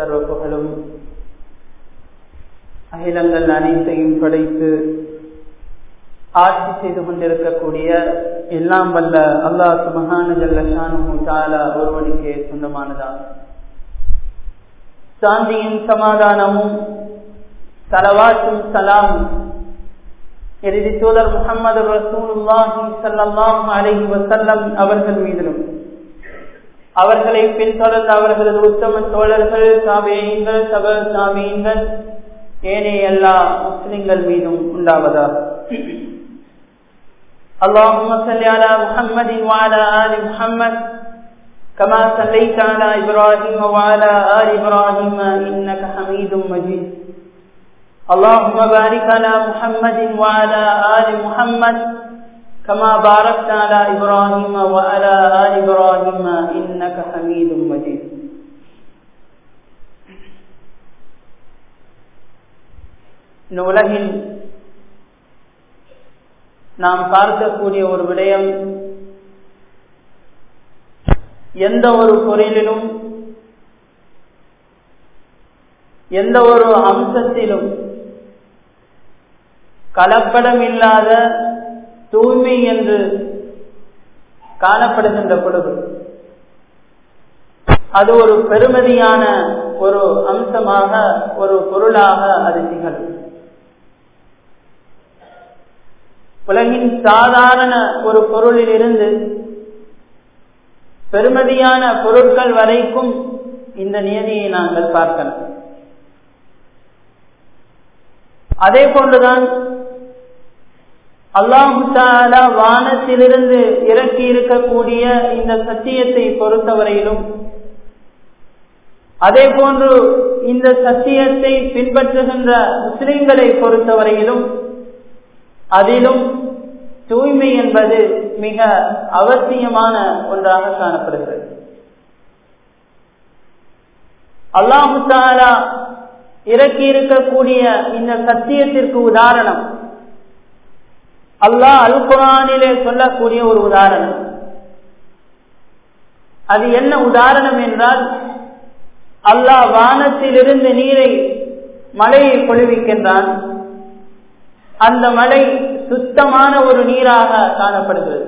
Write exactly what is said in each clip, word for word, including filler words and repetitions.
சர்வ புகழும் அகிலங்கள் அனைத்தையும் படைத்து ஆட்சி செய்து கொண்டிருக்கக்கூடிய எல்லாம் வல்ல அல்லாஹ் சுப்ஹானஹு ஜல்ல ஷானுஹு தஆலா ஒருவனுக்கே சொந்தமானதாகும். சாந்தியும் சமாதானமும் ஸலவாத்தும் சலாமும் இறுதி தூதர் முஹம்மது ரசூலுல்லாஹி ஸல்லல்லாஹு அலைஹி வஸல்லம் அவர்கள் மீதிலும் அவர்களை பின்தொடர்ந்த அவர்களது உத்தம தோழர்கள் தாபிஈன்கள் தப தாபிஈன்கள் ஏனைய எல்லா முஸ்லிம்கள் மீதும் உண்டாவதாக. اللهم صل على محمد وعلى آل محمد كما صليت على إبراهيم وعلى آل إبراهيم إنك حميد مجيد. اللهم بارك على محمد وعلى آل محمد كما باركت على إبراهيم وعلى آل إبراهيم إنك حميد مجيد. இந்த உலகில் நாம் பார்க்கக்கூடிய ஒரு விடயம், எந்த ஒரு பொருளிலும் எந்த ஒரு அம்சத்திலும் கலப்படம் இல்லாத தூய்மை என்று காணப்படுகின்ற பொழுது அது ஒரு பெருமதியான ஒரு அம்சமாக ஒரு பொருளாக அது திகழும். உலகின் சாதாரண ஒரு பொருளில் இருந்து பெருமதியான பொருட்கள் வரைக்கும் இந்த நியதியை நாங்கள் பார்க்கலாம். அதே போன்றுதான் அல்லாஹு தஆலா வானத்திலிருந்து இறக்கி இருக்கக்கூடிய இந்த சத்தியத்தை பொறுத்தவரையிலும், அதே போன்று இந்த சத்தியத்தை பின்பற்றுகின்ற முஸ்லிம்களை பொறுத்தவரையிலும் அதிலும் தூய்மை என்பது மிக அவசியமான ஒன்றாக காணப்படுகிறது. அல்லாஹு தஆலா இறக்கி இருக்கக்கூடிய இந்த சத்தியத்திற்கு உதாரணம் அல்லாஹ் அல் குர்ஆனிலே சொல்லக்கூடிய ஒரு உதாரணம். அது என்ன உதாரணம் என்றால், அல்லாஹ் வானத்திலிருந்து நீரை மழையை பொழிவிக்கின்றான். அந்த மழை சுத்தமான ஒரு நீராக காணப்படுகிறது.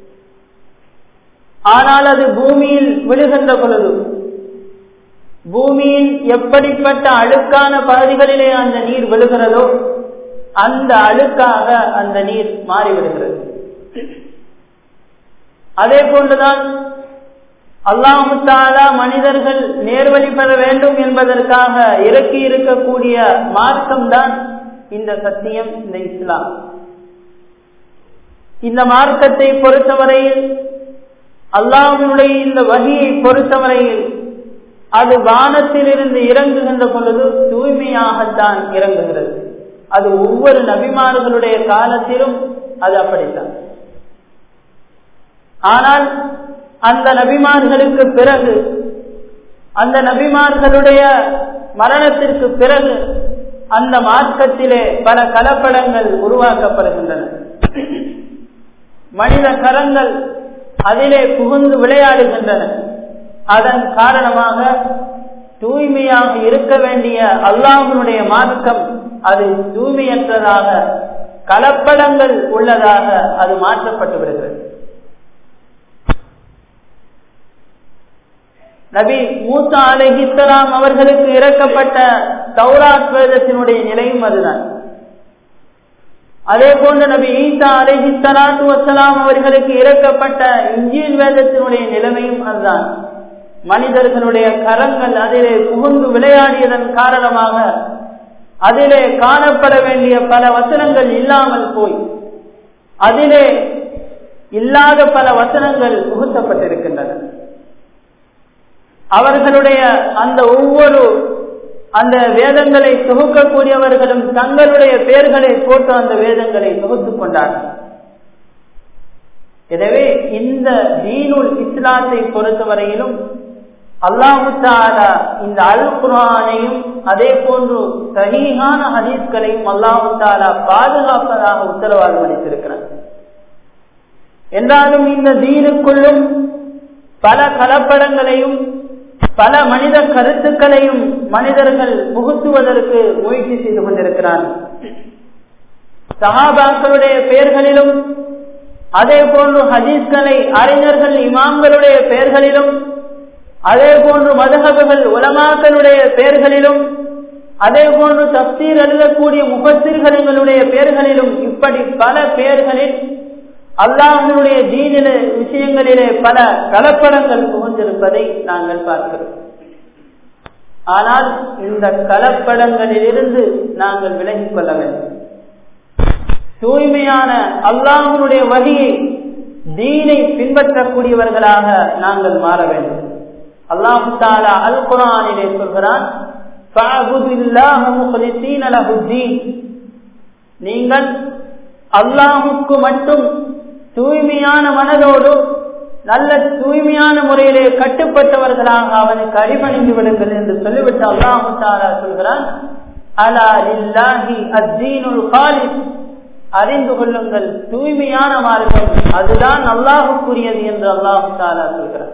ஆனால் அது பூமியில் விழுகின்ற பொழுது பூமியின் எப்படிப்பட்ட அழுக்கான பகுதிகளிலே அந்த நீர் விழுகிறதோ அந்த அழுக்காக அந்த நீர் மாறிவிடுகிறது. அதே போன்றுதான் அல்லாஹு தஆலா மனிதர்கள் நேர்வழி பெற வேண்டும் என்பதற்காக இறக்கி இருக்கக்கூடிய மார்க்கம்தான் இந்த சத்தியம், இந்த இஸ்லாம். இந்த மார்க்கத்தை பொறுத்தவரையில், அல்லாஹ்வுடைய இந்த வஹியை பொறுத்தவரையில் அது வானத்திலிருந்து இறங்குகின்ற பொழுது தூய்மையாகத்தான் இறங்குகிறது. அது ஒவ்வொரு நபிமார்களுடைய காலத்திலும் அது அப்படித்தான். ஆனால் அந்த நபிமார்களுக்கு பிறகு, அந்த நபிமார்களுடைய மரணத்திற்கு பிறகு அந்த மார்க்கத்திலே பல கலப்படங்கள் உருவாக்கப்படுகின்றன. மனித கரங்கள் அதிலே புகுந்து விளையாடுகின்றன. அதன் காரணமாக தூய்மையாக இருக்க வேண்டிய அல்லாஹ்வுடைய மார்க்கம் அது தூய்மையற்றதாக, கலப்படங்கள் உள்ளதாக அது மாற்றப்பட்டு விடுகிறது. நபி மூசா அலைஹிஸ்ஸலாம் அவர்களுக்கு இறக்கப்பட்ட தௌராத் வேதத்தினுடைய நிலையும் அதுதான். அதே போன்று நபி ஈசா அலைஹிஸ்ஸலாத்து வஸ்ஸலாம் அவர்களுக்கு இறக்கப்பட்ட இன்ஜீல் வேதத்தினுடைய நிலைமையும் அதுதான். மனிதர்களுடைய கரங்கள் அதிலே புகுந்து விளையாடியதன் காரணமாக அதிலே காணப்பட வேண்டிய பல வசனங்கள் இல்லாமல் போய் அதிலே இல்லாத பல வசனங்கள் புகுத்தப்பட்டிருக்கின்றன. அவர்களுடைய அந்த ஒவ்வொரு அந்த வேதங்களை தொகுக்கக்கூடியவர்களும் தங்களுடைய பெயர்களை போட்டு அந்த வேதங்களை தொகுத்துக் கொண்டார்கள். எனவே இந்த தீனுல் இஸ்லாத்தை பொறுத்தவரையிலும் அல்லாஹு தஆலா இந்த அல் குர்ஆனையும் அதே போன்று சஹீஹான ஹதீஸ்களையும் அல்லாஹு தஆலா பாதுகாப்பதாக உத்தரவாதம் அளித்திருக்கிறார். என்றாலும் இந்த தீனுக்குள்ளும் பல கலப்படங்களையும் பல மனித கருத்துக்களையும் மனிதர்கள் புகுத்துவதற்கு முயற்சி செய்து கொண்டிருக்கிறார்கள். சஹாபாக்களுடைய பெயர்களிலும் அதே போன்று ஹதீஸ்களை அறிஞர்கள் இமாம்களுடைய பெயர்களிலும் அதே போன்று மதுஹபுகள் உலமாக்களுடைய பெயர்களிலும் அதே போன்று தஃசீர் எழுதக்கூடிய முஃபஸ்ஸிர்களுடைய பெயர்களிலும் இப்படி பல பெயர்களில் அல்லாஹ்வுடைய தீனிலே விஷயங்களிலே பல கலப்படங்கள் புகுந்திருப்பதை நாங்கள் பார்க்கிறோம். ஆனால் இந்த கலப்படங்களிலிருந்து நாங்கள் விலகிக் கொள்ள வேண்டும். தூய்மையான அல்லாஹ்வுடைய வழியை தீனை பின்பற்றக்கூடியவர்களாக நாங்கள் மாற வேண்டும். அல்லாஹ் தஆலா அல் குர்ஆனிலே சொல்கிறான், ஃபஅபுதில்லாஹ முக்லிஸீன லஹுத்தீன், நீங்கள் அல்லாஹ்வுக்கு மட்டும் தூய்மையான மனதோடு நல்ல தூய்மையான முறையிலே கட்டுப்பட்டவர்களாக அவனுக்கு அடிபணிந்து விடுங்கள் என்று சொல்லிவிட்டு அல்லாஹ் தஆலா சொல்கிறான், அலா லில்லாஹி அத்தீனுல் காலிஸ், அறிந்து கொள்ளுங்கள் தூய்மையான மார்க்கம் அதுதான் அல்லாஹ்வுக்குரியது என்று அல்லாஹ் தஆலா சொல்கிறார்.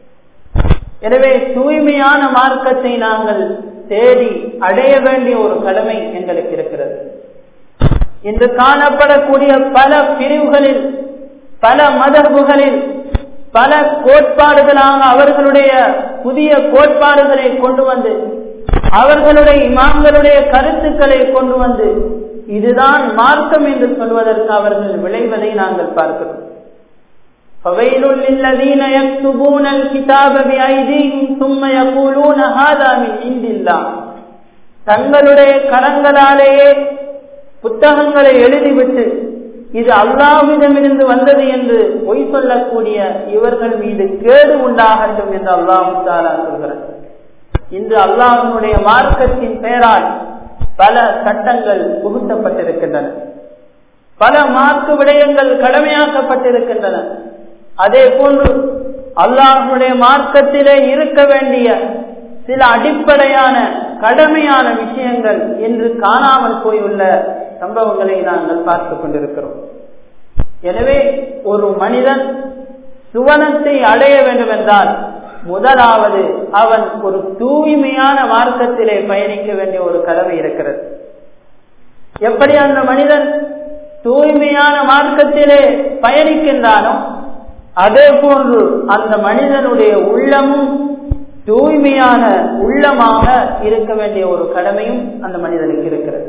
எனவே தூய்மையான மார்க்கத்தை நாங்கள் தேடி அடைய வேண்டிய ஒரு கடமை எங்களுக்கு இருக்கிறது. இன்று காணப்படக்கூடிய பல பிரிவுகளில் பல மதகுகளில் பல கோட்பாடுகளாக அவர்களுடைய புதிய கோட்பாடுகளை கொண்டு வந்து அவர்களுடைய இமாம்களுடைய கருத்துக்களை கொண்டு வந்து இதுதான் மார்க்கம் என்று சொல்வதற்கு அவர்கள் விளைவதை நாங்கள் பார்க்கிறோம். فَوَيْلٌ لِلَّذِينَ يَكْتُبُونَ الْكِتَابَ بِأَيْدِيهِمْ ثُمَّ يَقُولُونَ هَذَا مِنْ عِنْدِ اللَّهِ, தங்களுடைய கரங்களாலேயே புத்தகங்களை எழுதிவிட்டு இது அல்லாஹ்விடமிருந்து வந்தது என்று பொய் சொல்லக்கூடிய இவர்கள் மீது கேடு உண்டாகட்டும் என்று அல்லாஹ் தஆலா சொல்கிறார். இன்று அல்லாஹ்வுடைய மார்க்கத்தின் பெயரால் பல சட்டங்கள் புகுத்தப்பட்டிருக்கின்றன, பல மார்க்க விடயங்கள் கடமையாக்கப்பட்டிருக்கின்றன. அதே போன்று அல்லாஹ்வுடைய மார்க்கத்திலே இருக்க வேண்டிய சில அடிப்படையான கடமையான விஷயங்கள் என்று காணாமல் போயுள்ள சம்பவங்களை நாங்கள் பார்த்துக் கொண்டிருக்கிறோம். எனவே ஒரு மனிதன் சுவனத்தை அடைய வேண்டும் என்றால் முதலாவது அவன் ஒரு தூய்மையான மார்க்கத்திலே பயணிக்க வேண்டிய ஒரு கடமை இருக்கிறது. எப்படி அந்த மனிதன் தூய்மையான மார்க்கத்திலே பயணிக்கின்றானோ அதே போன்று அந்த மனிதனுடைய உள்ளமும் தூய்மையான உள்ளமாக இருக்க வேண்டிய ஒரு கடமையும் அந்த மனிதனுக்கு இருக்கிறது.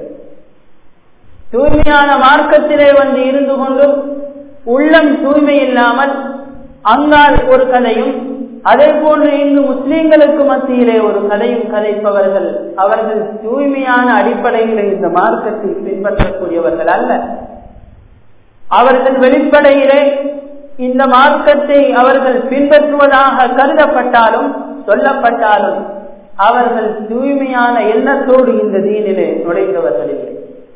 தூய்மையான மார்க்கத்திலே வந்து இருந்து கொண்டும் உள்ளம் தூய்மை இல்லாமல் அங்கால் ஒரு கதையும் அதே போன்று இங்கு முஸ்லிம்களுக்கு மத்தியிலே ஒரு கதையும் கதைப்பவர்கள் அவர்கள் தூய்மையான அடிப்படையிலே இந்த மார்க்கத்தை பின்பற்றக்கூடியவர்கள் அல்ல. அவர்கள் வெளிப்படையிலே இந்த மார்க்கத்தை அவர்கள் பின்பற்றுவதாக கருதப்பட்டாலும் சொல்லப்பட்டாலும் அவர்கள் தூய்மையான எண்ணத்தோடு இந்த தீனிலே நுழைந்தவர்கள் இல்லை.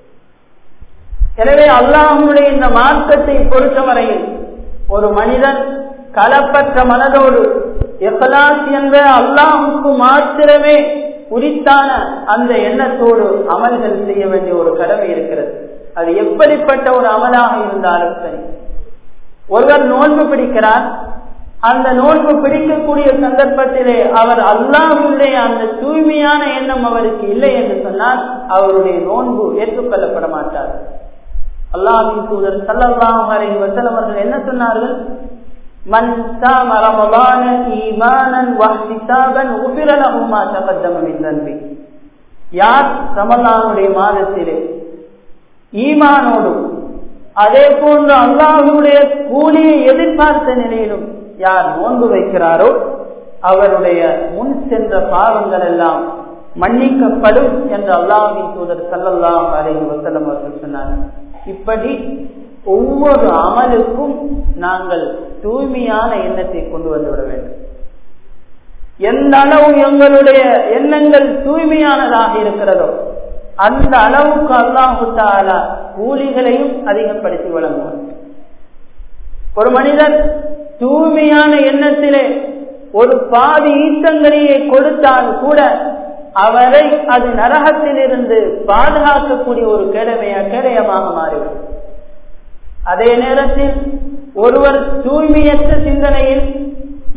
எனவே அல்லாஹ்வுடைய இந்த மார்க்கத்தை பொறுத்தவரையில் ஒரு மனிதன் கலப்பற்ற மனதோடு இக்லாஸ் என்ற அல்லாஹ்வுக்கு மாத்திரமே உரித்தான அந்த எண்ணத்தோடு அமல்கள் செய்ய வேண்டிய ஒரு கடமை இருக்கிறது. அது எப்படிப்பட்ட ஒரு அமலாக இருந்தாலும் சரி. ஒருவர் நோன்பு பிடிக்கிறார், அந்த நோன்பு பிடிக்கக்கூடிய சந்தர்ப்பத்திலே அவர் அல்லாஹ்வுடைய அந்த தூய்மையான எண்ணம் அவருக்கு இல்லை என்று சொன்னால் அவருடைய நோன்பு ஏற்றுக்கொள்ளப்பட மாட்டார். அல்லாஹ்வின் தூதர் ஸல்லல்லாஹு அலைஹி வஸல்லம் அவர்கள் என்ன சொன்னார்கள்? மன் ஸாம ரமலான ஈமானன் வஹ்திசாபன் உஃபிர லஹு மா தகத்தம மின் தன்பி, யார் ரமலானுடைய மாதத்திலே ஈமானோடு அதே போன்று அல்லாஹ்வுடைய கூலியை எதிர்பார்த்த நிலையிலும் யார் நோன்பு வைக்கிறாரோ அவருடைய முன் சென்ற பாவங்கள் எல்லாம் மன்னிக்கப்படும் என்று அல்லாஹ்வின் தூதர் ஸல்லல்லாஹு அலைஹி வஸல்லம் அவர்கள் சொன்னார்கள். இப்படி ஒவ்வொரு அமலுக்கும் நாங்கள் தூய்மையான எண்ணத்தை கொண்டு வந்துவிட வேண்டும். எந்த அளவு எங்களுடைய எண்ணங்கள் தூய்மையானதாக இருக்கிறதோ அந்த அளவுக்கு அல்லாஹ் தஆலா கூலிகளையும் அதிகப்படுத்தி வழங்குவார். ஒரு மனிதன் தூய்மையான எண்ணத்திலே ஒரு பாதி ஈட்டங்கரியை கொடுத்தால் கூட அவரை அது நரகத்திலிருந்து பாதுகாக்கக்கூடிய ஒரு கேடமைய கேடயமாக மாறிவிடும். அதே நேரத்தில் ஒருவர் தூய்மையற்ற சிந்தனையில்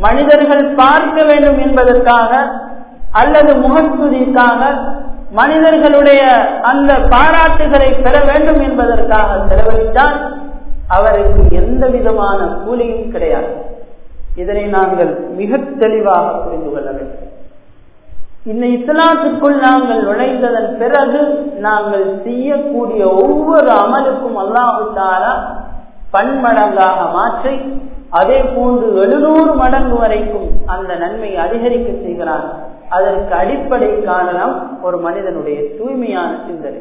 மனிதர்கள் பார்க்க வேண்டும் என்பதற்காக அல்லது முகத்துதிக்காக மனிதர்களுடைய அந்த பாராட்டுகளை பெற வேண்டும் என்பதற்காக செலவழித்தால் அவருக்கு எந்த விதமான கூலியும் கிடையாது. இதனை நாங்கள் மிக தெளிவாக புரிந்து கொள்ள வேண்டும். இந்த இஸ்லாத்துக்குள் நாங்கள் நுழைந்ததன் பிறகு நாங்கள் செய்யக்கூடிய ஒவ்வொரு அமலுக்கும் அல்லாஹ் தஆலா பன்மடங்காக மாற்றி அதே போன்று எழுநூறு மடங்கு வரைக்கும் அந்த நன்மை அதிகரிக்க செய்கிறான். அதற்கு அடிப்படை காரணம் ஒரு மனிதனுடைய தூய்மையான சிந்தனை.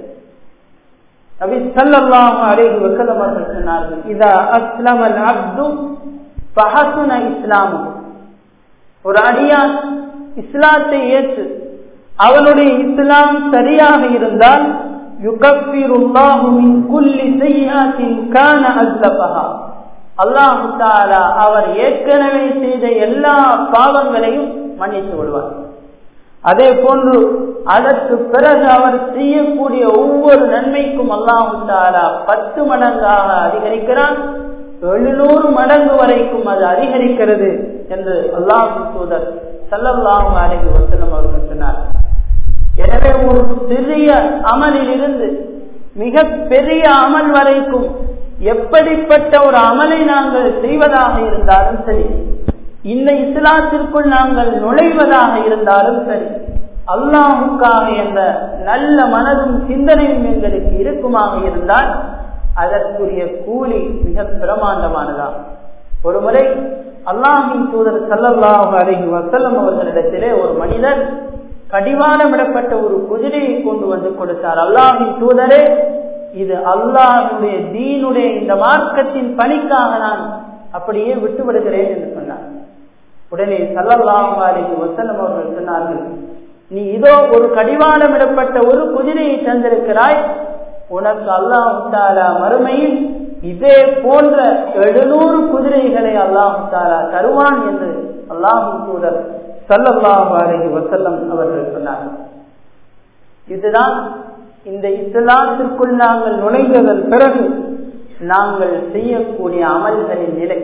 நபி ஸல்லல்லாஹு அலைஹி வஸல்லம் அவர்கள் சொன்னார்கள், இதா அஸ்லமல் அப்து ஃபஹஸன இஸ்லாமு. ஒரு அடியான் இஸ்லாத்தை ஏற்று அவனுடைய இஸ்லாம் சரியாக இருந்தால் யுகஃபிருல்லாஹு மின் குல்லி ஸய்யிஅத்தின் கான அஸ்லஃபஹா. அல்லாஹ் தஆலா அவர் ஏற்கனவே செய்த எல்லா பாவங்களையும் மன்னித்து விடுவார். அதே போன்று அதற்கு பிறகு அவர் செய்யக்கூடிய ஒவ்வொரு நன்மைக்கும் அல்லாஹ் தஆலா பத்து மடங்காக அதிகரிக்கிறான். எழுநூறு மடங்கு வரைக்கும் அது அதிகரிக்கிறது என்று அல்லாஹ்வின் தூதர் ஸல்லல்லாஹு அலைஹி வஸல்லம் அவர்கள் சொன்னார். எனவே ஒரு சிறிய அமலில் இருந்து மிக பெரிய அமல் வரைக்கும் எப்படிப்பட்ட ஒரு அமலை நாங்கள் செய்வதாக இருந்தாலும் சரி, இந்த இஸ்லாத்திற்குள் நாங்கள் நுழைவதாக இருந்தாலும் சரி, அல்லாஹுக்காக என்ற நல்ல மனதும் சிந்தனையும் எங்களுக்கு இருக்குமாக இருந்தால் அதற்குரிய கூலி மிக பிரமாண்டமானதாகும். ஒரு முறை அல்லாஹ்வின் தூதர் ஸல்லல்லாஹு அலைஹி வஸல்லம் அவர்களிடத்திலே ஒரு மனிதர் கடிவாளமிடப்பட்ட ஒரு குதிரையை கொண்டு வந்து கொடுத்தார். அல்லாஹ்வின் தூதரே, இது அல்லாஹ்வுடைய தீனுடைய இந்த மார்க்கத்தின் பணிக்காக நான் அப்படியே விட்டு விடுகிறேன் என்று சொன்னார். உடனே ஸல்லல்லாஹு அலைஹி வஸல்லம் அவர்கள் சொன்னார்கள், நீ இதோ ஒரு கடிவாளமிடப்பட்ட ஒரு குதிரையை தந்திருக்கிறாய், உனக்கு அல்லாஹ் தஆலா மறுமையில் இதே போன்ற எழுநூறு குதிரைகளை அல்லாஹ் தஆலா தருவான் என்று அல்லாஹ்வின் தூதர் ஸல்லல்லாஹு அலைஹி வஸல்லம் அவர்கள் சொன்னார்கள். இதுதான் இந்த இஸ்லாத்திற்குள் நாங்கள் நுழைந்ததன் பிறகு நாங்கள் செய்யக்கூடிய அமல்களின் நிலை.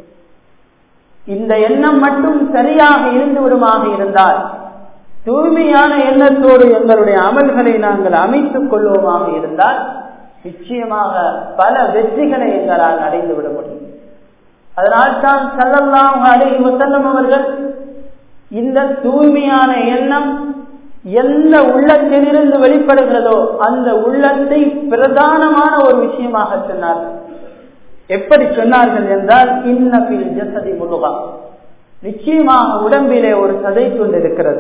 இந்த எண்ணம் மட்டும் சரியாக இருந்து விடுமாக இருந்தால், தூய்மையான எண்ணத்தோடு எங்களுடைய அமல்களை நாங்கள் அமைத்துக் கொள்வோமாக இருந்தால் நிச்சயமாக பல வெற்றிகளை எங்களால் அடைந்து விட முடியும். அதனால் தான் ஸல்லல்லாஹு அலைஹி வஸல்லம் அவர்கள் இந்த தூய்மையான எண்ணம் எந்த உள்ளத்திலிருந்து வெளிப்படுகிறதோ அந்த உள்ளத்தை பிரதானமான ஒரு விஷயமாக சொன்னார்கள். எப்படி சொன்னார்கள் என்றால், இன்ன ஃபில் ஜஸதி முதுகா, நிச்சயமாக உடம்பிலே ஒரு சதை துண்டு இருக்கிறது.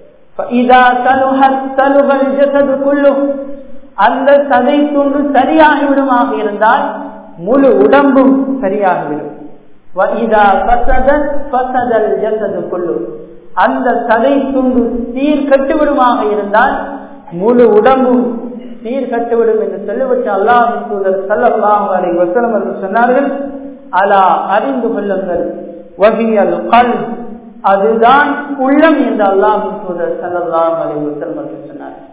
ஃபஇதா தலுஹத் தலுஹல் ஜஸது குல்லுஹு, அந்த சதை துண்டு சரியாகிவிடுமாக இருந்தால் முழு உடம்பும் சரியாகிவிடும். வஇதா ஃபஸதத் ஃபஸதல் ஜஸது குல்லுஹு, அந்த சதை துண்டு சீர் கட்டுவிடுமாக இருந்தால் முழு உடம்பும் சீர் கட்டுவிடும் என்று சொல்லிவிட்டு அல்லாஹ்வின் தூதர் ஸல்லல்லாஹு அலைஹி வஸல்லம் அவர்கள் சொன்னார்கள், அலா அறிந்து கொள்ளுங்கள், வஹியல் கல்ப், அதுதான் உள்ளம் என்று அல்லாஹ்வின் தூதர் ஸல்லல்லாஹு அலைஹி வஸல்லம் அவர்கள் சொன்னார்கள்.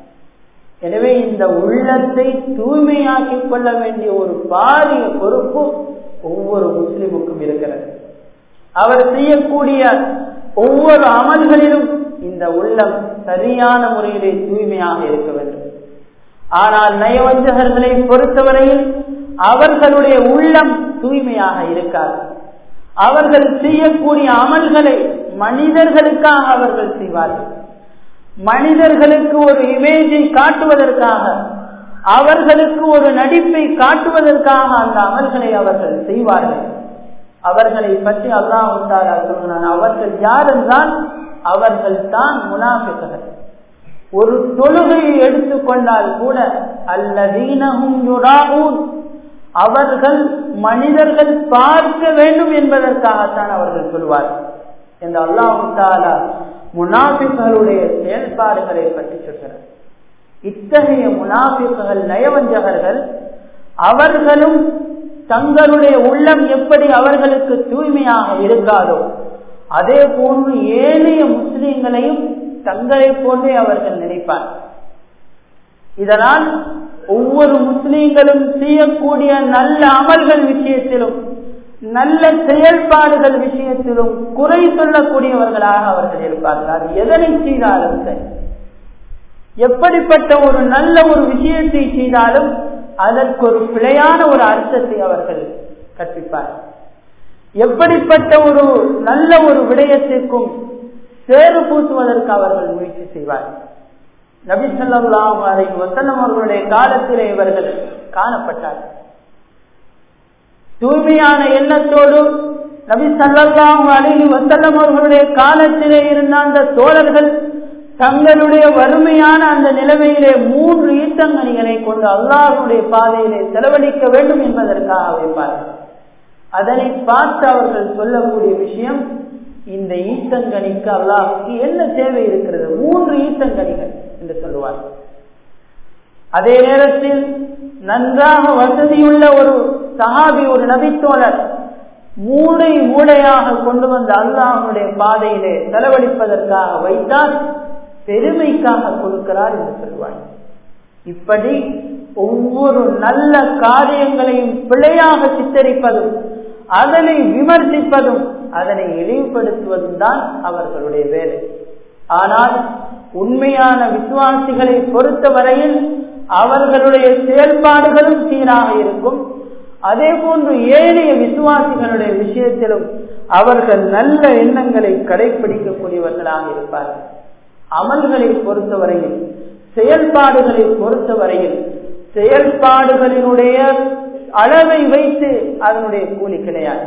எனவே இந்த உள்ளத்தை தூய்மையாக்கிக் கொள்ள வேண்டிய ஒரு பாரிய பொறுப்பு ஒவ்வொரு முஸ்லிமுக்கும் இருக்கிறது. அவர் செய்யக்கூடிய ஒவ்வொரு அமல்களிலும் இந்த உள்ளம் சரியான முறையிலே தூய்மையாக இருக்க வேண்டும். ஆனால் நயவஞ்சகர்களை பொறுத்தவரையில் அவர்களுடைய உள்ளம் தூய்மையாக இருக்காது. அவர்கள் செய்யக்கூடிய அமல்களை மனிதர்களுக்காக அவர்கள் செய்வார்கள். மனிதர்களுக்கு ஒரு இமேஜை காட்டுவதற்காக, அவர்களுக்கு ஒரு நடிப்பை காட்டுவதற்காக அந்த அமல்களை அவர்கள் செய்வார்கள். அவர்களை பற்றி அல்லாஹ் தஆலா சொல்கிறான், அவர்கள் யார் என்றால் அவர்கள் தான் முனாஃபிக்குகள். ஒரு தொழுகையை எடுத்துக்கொண்டால் கூட அல்லதீனஹும் யுராஊன், அவர்கள் மனிதர்கள் பார்க்க வேண்டும் என்பதற்காகத்தான் அவர்கள் சொல்வார்கள் என்று அல்லாஹ் தஆலா முனாஃபிக்குகளுடைய செயல்பாடுகளை பற்றி சொல்கிறார். இத்தகைய முனாஃபிக்குகள், நயவஞ்சகர்கள், அவர்களும் தங்களுடைய உள்ளம் எப்படி அவர்களுக்கு தூய்மையாக இருக்காதோ அதே போன்று ஏனைய முஸ்லிம்களையும் தங்களை போன்றே அவர்கள் நினைப்பார். இதனால் ஒவ்வொரு முஸ்லிம்களும் செய்யக்கூடிய நல்ல அமல்கள் விஷயத்திலும் நல்ல செயல்பாடுகள் விஷயத்திலும் குறை சொல்லக்கூடியவர்களாக அவர்கள் இருப்பார்கள். அது எதனை செய்தாலும் சரி, எப்படிப்பட்ட ஒரு நல்ல ஒரு விஷயத்தை செய்தாலும் அதற்கு ஒரு பிழையான ஒரு அர்த்தத்தை அவர்கள் கற்பிப்பார்கள். எப்படிப்பட்ட ஒரு நல்ல ஒரு விடயத்திற்கும் சேறு பூசுவதற்கு அவர்கள் முயற்சி செய்வார்கள். நபி ஸல்லல்லாஹு அலைஹி வஸல்லம் அவர்களுடைய காலத்திலே இவர்கள் காணப்பட்டார்கள். தூய்மையான எண்ணத்தோடு நபி ஸல்லல்லாஹு அலைஹி வஸல்லம் அவர்களுடைய காலத்திலே இருந்த அந்த தோழர்கள் தங்களுடைய வறுமையான அந்த நிலைமையிலே மூன்று ஈட்டங்கனிகளை கொண்டு அல்லாஹ்வுடைய பாதையிலே செலவழிக்க வேண்டும் என்பதற்காக வைப்பார்கள். அதனை பார்த்து அவர்கள் சொல்லக்கூடிய விஷயம், இந்த ஈட்டங்கனிக்கு அல்லாஹ்வுக்கு என்ன தேவை இருக்கிறது? மூன்று ஈட்டங்கனிகள் என்று சொல்லுவார்கள். அதே நேரத்தில் நன்றாக வசதியுள்ள ஒரு சஹாபி, ஒரு நபித்தோழர் மூளை மூளையாக கொண்டு வந்து அல்லாஹ்வுடைய பாதையிலே செலவழிப்பதற்காக வைத்தால் பெருமைக்காக கொடுக்கிறார் என்று சொல்வார். இப்படி ஒவ்வொரு நல்ல காரியங்களையும் பிழையாக சித்தரிப்பதும் அதனை விமர்சிப்பதும் அதனை இழிவுபடுத்துவதும் தான் அவர்களுடைய வேலை. ஆனால் உண்மையான விசுவாசிகளை பொறுத்தவரையில் அவர்களுடைய செயல்பாடுகளும் சீராக இருக்கும். அதே போன்று ஏனைய விசுவாசிகளுடைய விஷயத்திலும் அவர்கள் நல்ல எண்ணங்களை கடைபிடிக்கக்கூடியவர்களாக இருப்பார்கள். அமல்களை பொறுத்தவரையில், செயல்பாடுகளை பொறுத்தவரையில் செயல்பாடுகளினுடைய அளவை வைத்து அதனுடைய கூலி கிடையாது.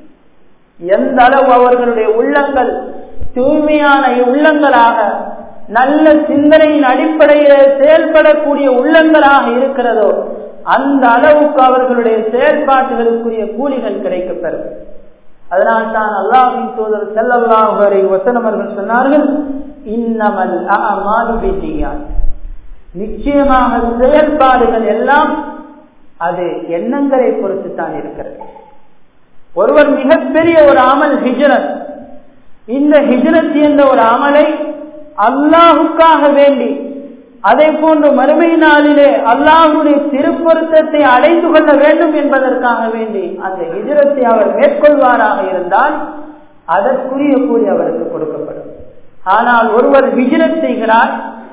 எந்த அளவு அவர்களுடைய உள்ளங்கள் தூய்மையான உள்ளங்களாக நல்ல சிந்தனையின் அடிப்படையில் செயல்படக்கூடிய உள்ளங்களாக இருக்கிறதோ அந்த அளவுக்கு அவர்களுடைய செயல்பாட்டுகளுக்குரிய கூலிகள் கிடைக்கப்பெறும். அதனால் தான் அல்லாஹ்வின் தூதர் ஸல்லல்லாஹு அலைஹி வஸல்லம் அவர்கள் சொன்னார்கள், இன்னமல் அஅமாலு பின்னியாத், நிச்சயமாக செயல்பாடுகள் எல்லாம் அது எண்ணங்களை பொறுத்து தான் இருக்கிறது. ஒருவர் மிகப்பெரிய ஒரு அமல் ஹிஜ்ரத், இந்த ஹிஜ்ரத் என்ற ஒரு அமலை அல்லாஹுக்காக வேண்டி, அதே போன்று மறுமை நாளிலே அல்லாஹ்வுடைய திருப்பொருத்தத்தை அடைந்து கொள்ள வேண்டும் என்பதற்காக வேண்டி அந்த ஹிஜ்ரத்தை அவர் மேற்கொள்வாராக இருந்தால் அதற்குரிய கூலி அவருக்கு கொடுக்கப்படும். ஆனால் ஒருவர் ஹிஜ்ரத் செய்கிறார்,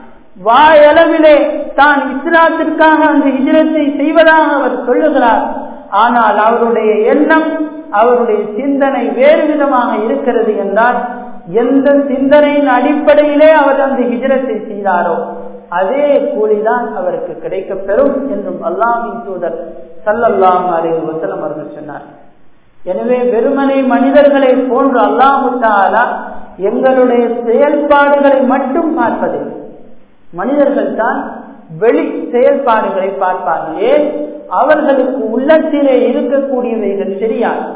வாயளவிலே தான் இஸ்லாத்திற்காக அந்த ஹிஜ்ரத்தை செய்வதாக அவர் சொல்லுகிறார், ஆனால் அவருடைய எண்ணம் அவருடைய சிந்தனை வேறு விதமாக இருக்கிறது என்றால், எந்த சிந்தனையின் அடிப்படையிலே அவர் அந்த ஹிஜ்ரத்தை செய்தாரோ அதே கூலிதான் அவருக்கு கிடைக்கப் பெறும் என்றும் அல்லாஹ்வின் தூதர் ஸல்லல்லாஹு அலைஹி வஸல்லம் அவர்கள் சொன்னார். எனவே வெறுமனே மனிதர்களை போன்று அல்லாஹ் தஆலா எங்களுடைய செயல்பாடுகளை மட்டும் பார்ப்பதில்லை. மனிதர்கள் தான் வெளி செயல்பாடுகளை பார்ப்பார்கள். ஏன்? அவர்களுக்கு உள்ளத்திலே இருக்கக்கூடியவைகள் தெரியாது.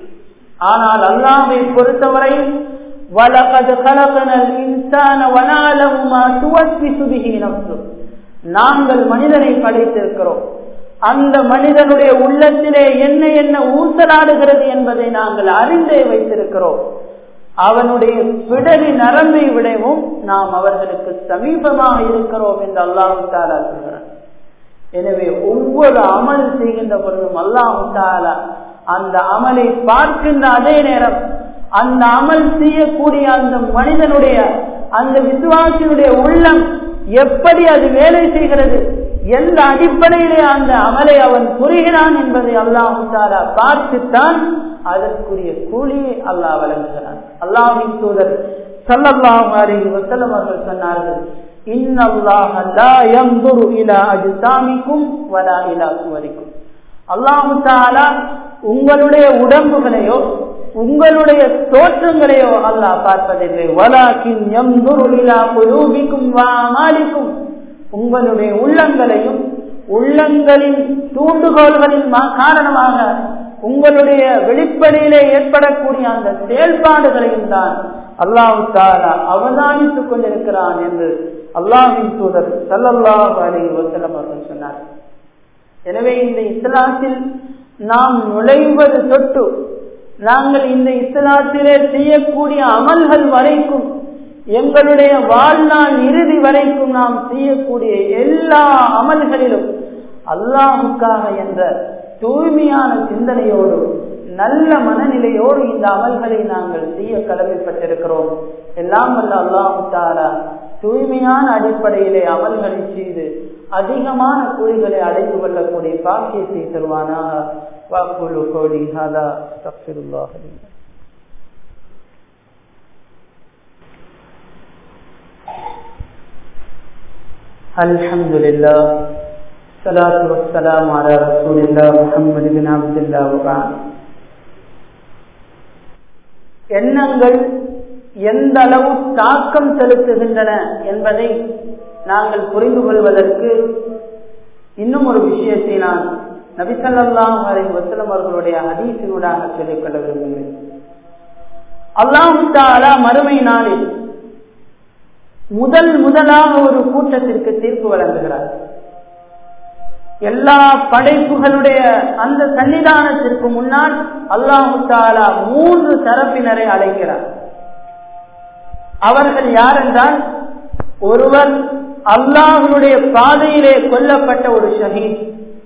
ஆனால் அல்லாஹ்வை பொறுத்தவரை وَلَقَدْ خَلَقْنَا الْإِنسَانَ وَنَعْلَمُ مَا تُوَسْوِسُ بِهِ نَفْسُهُ, நாங்கள் மனிதனை படைத்திருக்கிறோம், அந்த மனிதனுடைய உள்ளத்திலே என்ன என்ன ஊசலாடுகிறது என்பதை நாங்கள் அறிந்தே வைத்திருக்கிறோம். அவனுடைய பிடரி நரம்பை விடவும் நாம் அவர்களுக்கு சமீபமாக இருக்கிறோம் என்று அல்லாஹ் தஆலா சொல்கிறார். எனவே ஒவ்வொரு அமல் செய்கின்ற பொழுதும் அல்லாஹ் தஆலா அந்த அமலை பார்க்கின்ற அதே நேரம் அந்த அமல் செய்யக்கூடிய அந்த மனிதனுடைய அந்த விசுவாசியுடைய உள்ளம் எப்படி அது வேலை செய்கிறது, எந்த அடிப்படையிலே அந்த அமலை அவன் புரிகிறான் என்பதை அல்லாஹ் தஆலா பார்த்துத்தான் அதற்குரிய கூலியை அல்லாஹ் வழங்குகிறான். அல்லாஹ்வின் தூதர் ஸல்லல்லாஹு அலைஹி வஸல்லம் அவர்கள் சொன்னார்கள், இன்னல்லாஹ லா யன்துரு இலா அஜ்சாமிக்கும் வலா இலா சுவரிக்கும். அல்லாஹ் தஆலா உங்களுடைய உடம்புகளையோ உங்களுடைய தோற்றங்களையோ அல்லாஹ் பார்ப்பதில்லை. வலாக்கின் யன்துரு இலா குலூபிக்கும் வ அமாலிக்கும், உங்களுடைய உள்ளங்களையும் உள்ளங்களின் தூண்டுகோள்களின் காரணமாக உங்களுடைய வெளிப்படையிலே ஏற்படக்கூடிய அந்த செயல்பாடுகளையும் தான் அல்லாஹ் தஆலா அவதானித்துக் கொண்டிருக்கிறான் என்று அல்லாஹ்வின் தூதர் ஸல்லல்லாஹு அலைஹி வஸல்லம் அவர்கள் சொன்னார். எனவே இந்த இஸ்லாத்தில் நாம் நுழைவது தொட்டு நாங்கள் இந்த இஸ்லாத்திலே செய்யக்கூடிய அமல்கள் வரைக்கும், எங்களுடைய வாழ்நாள் இறுதி வரைக்கும் நாம் செய்யக்கூடிய எல்லா அமல்களிலும் அல்லாஹுக்காக என்ற தூய்மையான சிந்தனையோடு நல்ல மனநிலையோடு இந்த அமல்களை நாங்கள் செய்ய கடமைப்பட்டிருக்கிறோம். எல்லாம் வல்ல அல்லாஹ் தஆலா தூய்மையான அடிப்படையிலே அமல்களை செய்து அதிகமான கூலிகளை அடைந்து கொள்ளக்கூடிய பாக்கியத்தை தருவானாக. வாக்குலு கோடி ஹாதா அஸ்தக்ஃபிருல்லாஹ் லி. அல்ஹம்துலில்லாஹ் ஸலாத்து வஸ்ஸலாமு அலா ரசூலில்லாஹ் முஹம்மது பின் அப்துல்லாஹ் வ பஅத். எண்ணங்கள் எந்த அளவு தாக்கம் செலுத்துகின்றன என்பதை நாங்கள் புரிந்து கொள்வதற்கு இன்னும் ஒரு விஷயத்தை நான் நபி ஸல்லல்லாஹு அலைஹி வஸல்லம் அவர்களுடைய ஹதீஸினூடாக சொல்லிக் கொள்ள விரும்புகிறேன். அல்லாஹ் தஆலா மறுமை நாளில் முதல் முதலாக ஒரு கூட்டத்திற்கு தீர்ப்பு வழங்குகிறார். எல்லா படைப்புகளுடைய அந்த சன்னிதானத்திற்கு முன்னால் அல்லாஹ் தஆலா மூன்று தரப்பினரை அழைக்கிறார். அவர்கள் யார் என்றால், ஒருவர் அல்லாஹ்வுடைய பாதையிலே கொல்லப்பட்ட ஒரு ஷஹீத்,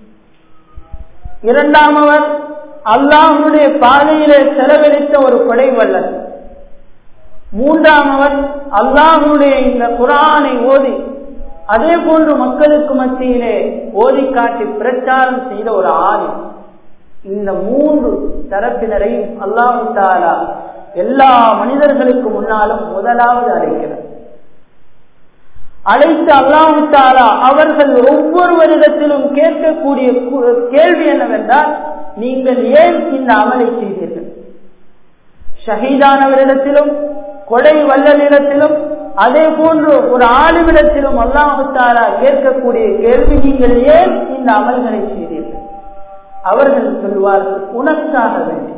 இரண்டாமவர் அல்லாஹ்வுடைய பாதையிலே செலவழித்த ஒரு கொடைவல்லர், மூன்றாமவர் அல்லாஹ்வுடைய இந்த குர்ஆனை ஓதி அதே போன்று மக்களுக்கு மத்தியிலே ஓதி காட்டி பிரச்சாரம் செய்த ஒரு ஆலிம். இந்த மூன்று தரப்பினரையும் அல்லாஹ் தஆலா எல்லா மனிதர்களுக்கு முன்னாலும் முதலாவது அழைக்கிறார். அழைத்து அல்லாஹ் தஆலா அவர்கள் ஒவ்வொருவரிடத்திலும் கேட்கக்கூடிய கேள்வி என்னவென்றால், நீங்கள் ஏன் இந்த அமலை செய்தீர்கள்? ஷஹீதானவரிடத்திலும் கொடை வல்லலிடத்திலும் அதே போன்று ஒரு ஆளுமிடத்திலும் அல்லாஹ் தஆலா கேட்கக்கூடிய கேள்வி, நீங்கள் ஏன் இந்த அமல்களை செய்தீர்கள்? அவர்கள் சொல்வார்கள், உனக்காக வேண்டி,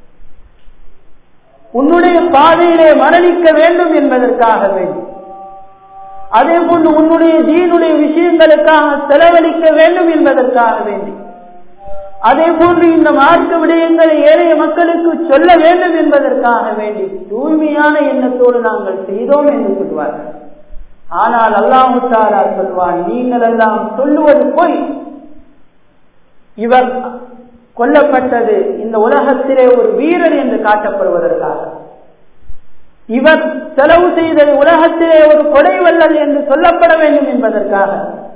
உன்னுடைய பாதையிலே மரணிக்க வேண்டும் என்பதற்காக வேண்டி, அதே போன்று உன்னுடைய தீனுடைய விஷயங்களுக்காக செலவழிக்க வேண்டும் என்பதற்காக வேண்டி, அதே போன்று இந்த மார்க்க விடயங்களை ஏழைய மக்களுக்கு சொல்ல வேண்டும் என்பதற்காக வேண்டி தூய்மையான எண்ணத்தோடு நாங்கள் செய்தோம் என்று சொல்வார்கள். ஆனால் அல்லாஹ் தஆலா சொல்வான், நீங்கள் எல்லாம் சொல்லுவது போய். இவர் கொல்லப்பட்டது இந்த உலகத்திலே ஒரு வீரர் என்று காட்டப்படுவதற்காக, இவர் செலவு செய்தது உலகத்திலே ஒரு கொடைவல்லல் என்று சொல்லப்பட வேண்டும் என்பதற்காக,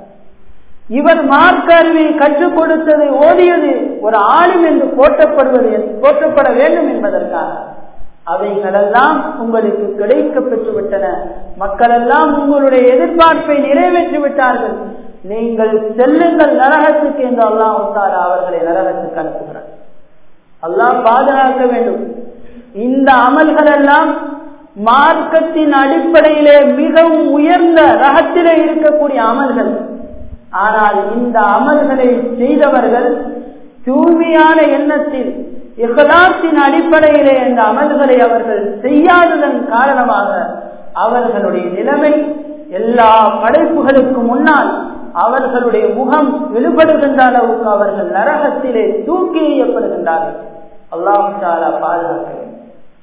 இவர் மார்க்க அறிவை கற்றுக் கொடுத்தது ஓதியது ஒரு ஆலிம் என்று போற்றப்படுவது போற்றப்பட வேண்டும் என்பதற்காக, அவைகளெல்லாம் உங்களுக்கு கிடைக்க பெற்றுவிட்டன. மக்கள் எல்லாம் உங்களுடைய எதிர்பார்ப்பை நிறைவேற்றி விட்டார்கள். நீங்கள் செல்லுங்கள் நரகத்துக்கு என்று அல்லாஹ் தஆலா அவர்களை நரகத்துக்கு அனுப்புகிறார். அல்லாஹ் பாதுகாக்க வேண்டும். இந்த அமல்கள் எல்லாம் மார்க்கத்தின் அடிப்படையிலே மிகவும் உயர்ந்த ரகத்திலே இருக்கக்கூடிய அமல்கள். ஆனால் இந்த அமல்களை செய்தவர்கள் தூய்மையான எண்ணத்தில் இஹ்லாஸின் அடிப்படையிலே இந்த அமல்களை அவர்கள் செய்யாததன் காரணமாக அவர்களுடைய நிலைமை எல்லா படைப்புகளுக்கு முன்னால் அவர்களுடைய முகம் வெளிப்படுகின்ற அளவுக்கு அவர்கள் நரகத்திலே தூக்கி எறியப்படுகின்றார்கள். அல்லாஹ் தஆலா பாதுகாக்க வேண்டும்.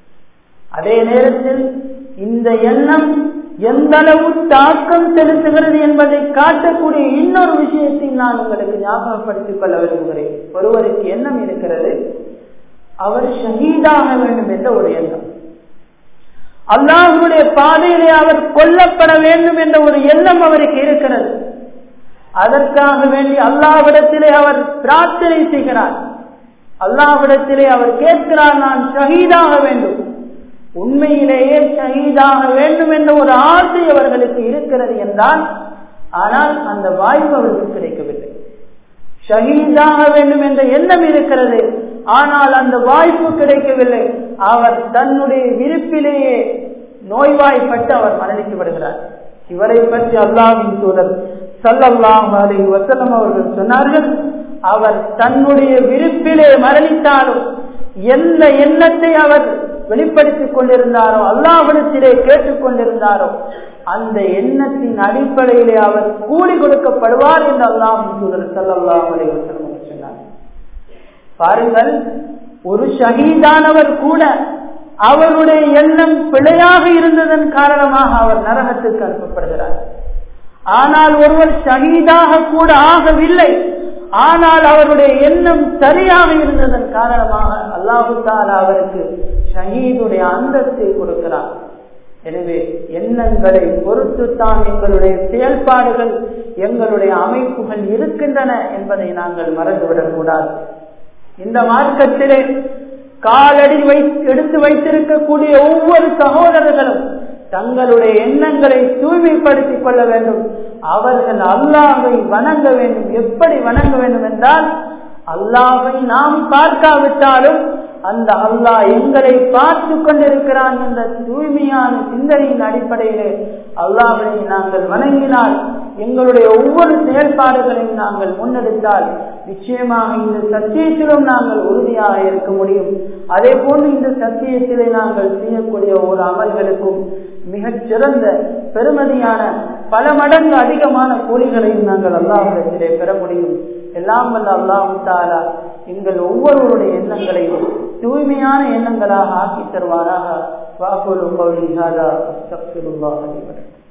அதே நேரத்தில் இந்த எண்ணம் எந்த அளவு தாக்கம் செலுத்துகிறது என்பதை காட்டக்கூடிய இன்னொரு விஷயத்தை நான் உங்களுக்கு ஞாபகப்படுத்திக் கொள்ள விரும்புகிறேன். ஒருவருக்கு எண்ணம் இருக்கிறது, அவர் ஷஹீதாக வேண்டும் என்ற ஒரு எண்ணம், அல்லாஹ்வுடைய பாதையிலே அவர் கொல்லப்பட வேண்டும் என்ற ஒரு எண்ணம் அவருக்கு இருக்கிறது. அதற்காக வேண்டி அல்லாஹ்விடத்திலே அவர் பிரார்த்தனை செய்கிறார். அல்லாஹ்விடத்திலே அவர் கேட்கிறார், நான் ஷஹீதாக வேண்டும். உண்மையிலேயே ஷஹீதாக வேண்டும் என்ற ஒரு ஆசை அவர்களுக்கு இருக்கிறது என்றால், ஆனால் அந்த வாய்ப்பு அவருக்கு கிடைக்கவில்லை. ஷஹீதாக வேண்டும் என்ற எண்ணம் இருக்கிறது, ஆனால் அந்த வாய்ப்பு கிடைக்கவில்லை. அவர் தன்னுடைய விருப்பிலேயே நோய்வாய்ப்பட்டு அவர் மரணித்து விடுகிறார். இவரை பற்றி அல்லாஹ்வின் தூதர் ஸல்லல்லாஹு அலைஹி வஸல்லம் அவர்கள் சொன்னார்கள், அவர் தன்னுடைய விருப்பிலே மரணித்தாலும் எந்த எண்ணத்தை அவர் வெளிப்படுத்திக் கொண்டிருந்தாரோ, அல்லாஹ்விடத்திலே கேட்டுக் கொண்டிருந்தாரோ, அந்த எண்ணத்தின் அடிப்படையிலே அவர் கூலி கொடுக்கப்படுவார் என்று அல்லாஹ்வின் தூதர் ஸல்லல்லாஹு அலைஹி வஸல்லம் சொன்னார். பாருங்கள், ஒரு ஷஹீதானவர் கூட அவருடைய எண்ணம் பிழையாக இருந்ததன் காரணமாக அவர் நரகத்துக்கு அனுப்பப்படுகிறார். ஆனால் ஒருவர் ஷஹீதாக கூட ஆகவில்லை, ஆனால் அவருடைய எண்ணம் சரியாக இருந்ததன் காரணமாக அல்லாஹு தஆலா அவருக்கு ஷஹீதுடைய அந்தஸ்தை கொடுக்கிறார். எனவே எண்ணங்களை பொறுத்துத்தான் எங்களுடைய செயல்பாடுகள், எங்களுடைய அமைப்புகள் இருக்கின்றன என்பதை நாங்கள் மறந்துவிடக் கூடாது. இந்த மார்க்கத்திலே காலடி வை எடுத்து வைத்திருக்கக்கூடிய ஒவ்வொரு சகோதரர்களும் தங்களுடைய எண்ணங்களை தூய்மைப்படுத்திக் கொள்ள வேண்டும். அவர்கள் அல்லாஹ்வை வணங்க வேண்டும். எப்படி வணங்க வேண்டும் என்றால், அல்லாஹ்வை நாம் பார்க்காவிட்டாலும் அந்த அல்லாஹ் எங்களை பார்த்து கொண்டிருக்கிறான் என்ற தூய்மையான சிந்தனையின் அடிப்படையிலே அல்லாஹ்வை நாங்கள் வணங்கினால், எங்களுடைய ஒவ்வொரு செயல்பாடுகளையும் நாங்கள் முன்னெடுத்தால் நிச்சயமாக இந்த சத்தியத்திலும் நாங்கள் உறுதியாக இருக்க முடியும். அதே போன்று இந்த சத்தியத்திலே நாங்கள் செய்யக்கூடிய ஒரு அமல்களுக்கும் மிகச் சிறந்த பெருமதியான பல மடங்கு அதிகமான கூலிகளையும் நாங்கள் அல்லாஹ்விடத்திலே பெற முடியும். எல்லாம் வல்ல அல்லாஹ் தஆலா எங்கள் ஒவ்வொருவருடைய எண்ணங்களையும் தூய்மையான எண்ணங்களாக ஆக்கி தருவாராக. வாகுலு கௌலி ஹாதா அஸ்தக்ஃபிருல்லாஹ் லி வ லக்கும்.